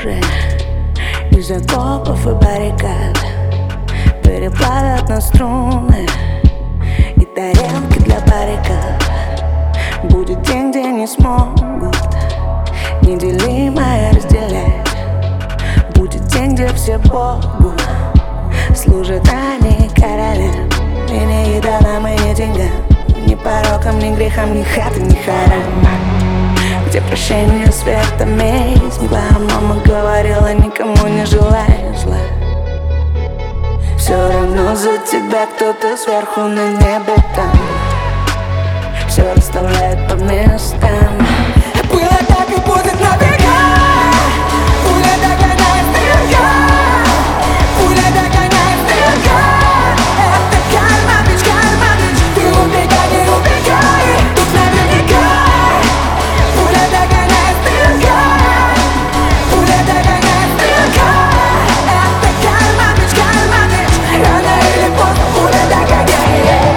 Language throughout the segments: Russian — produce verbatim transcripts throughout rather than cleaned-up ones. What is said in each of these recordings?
снаружи из окопов и баррикад переплавят на струны и тарелки для баррикад. Будет день, где не смогут неделимое разделять. Будет день, где все Богу служат, а не королям. И не идолам, и не деньгам, ни порокам, ни грехам, ни хаты, ни харам. Где прощение, свет, амazing. Мама говорила, никому не желай зла. Все равно за тебя кто-то сверху на небе там все расставляет по местам. Было так и будет навека. Пуля догоняет стрелка. Пуля догоняет стрелка. Это карма, бич, карма, бич. Ты убегай, не убегай. Тут наверняка. Пуля догоняет стрелка. Пуля догоняет стрелка. Это карма, бич, карма, бич. Рано или поздно пуля догоняет.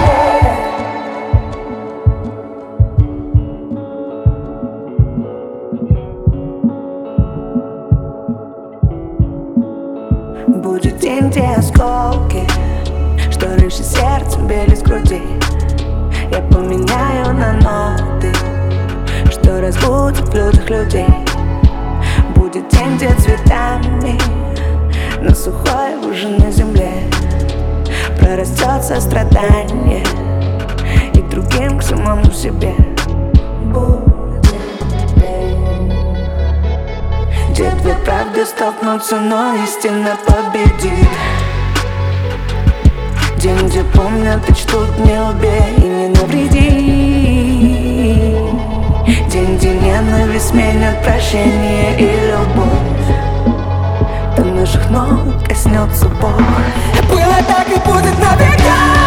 Будет день, где осколки, что раньше сердцем били с груди, я поменяю на ноты, что разбудит в людях людей. Будет день, где цветами на сухой выжженной земле прорастет сострадание и к другим, к самому себе. Будет день, где две правды столкнутся, но истина победит. День, где помнят и чтут, не убей и не навреди. День, где ненависть сменят прощение и любовь. До наших ног коснется Бог. Было так и будет навека.